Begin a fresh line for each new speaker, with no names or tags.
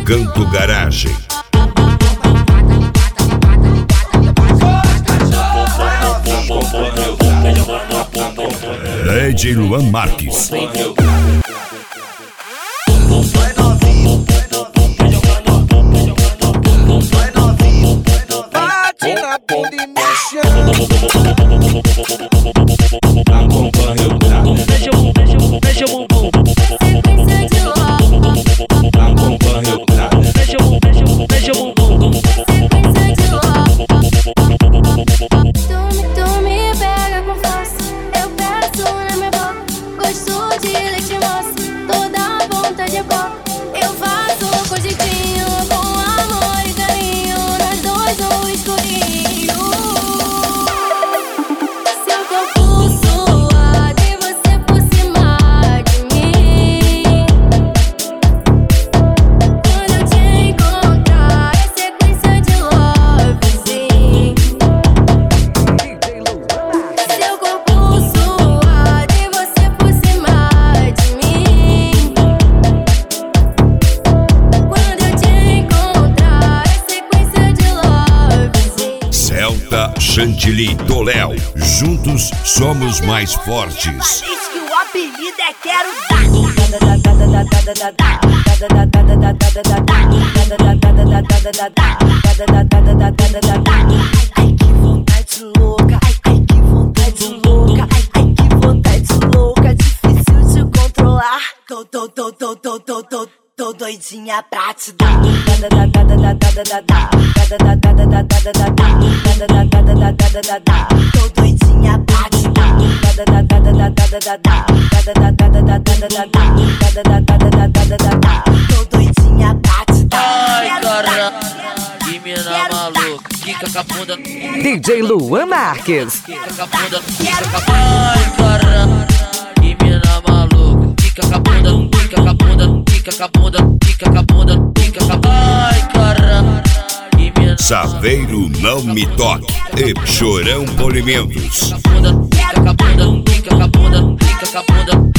Recanto Garagem. DJ Luan Marques.
Bate na bunda e mexe.
Acompanha o grau.
Mexe o bumbum.
Sequência de louco.
Acompanha o grau.
Mexe o bumbum.
Sequência de louco. Tu me pega com força. Eu peço na minha boca. Gosto de leite moça. Toda ponta de coca. Eu faço com jeitinho, com amor e carinho. Nós dois no escurinho. Seu corpo suado e você por cima de mim. Quando eu te encontrar é sequência de lovezinho. Seu corpo suado e você por cima de mim. Quando eu te encontrar é sequência de lovezinho.
Celta, Chantilly, Toléu. Juntos somos mais fortes.
Diz que o apelido é Quero Dar. Ai que vontade louca, ai que vontade louca, ai que vontade louca, difícil de controlar. Tô doidinha pra te dar. Tô doidinha pra te dar. Tô doidinha pra te dar.
Ai,
Quero dar,
caramba.
quero dar,
Que mina
quero dar.
maluca. Quica com a bunda.
DJ Luan Marques.
Quica com a bunda. Ai, caramba. Que mina maluca. Quica com a bunda. Quica com a bunda. Quica com a bunda. Quica com a bunda. Quica com a bunda. Ai, caramba. Que mina
Saveiro Não Me Toque e Chorão Polimentos.
Quica com a bunda. Quica com a bunda. Quica com a bunda.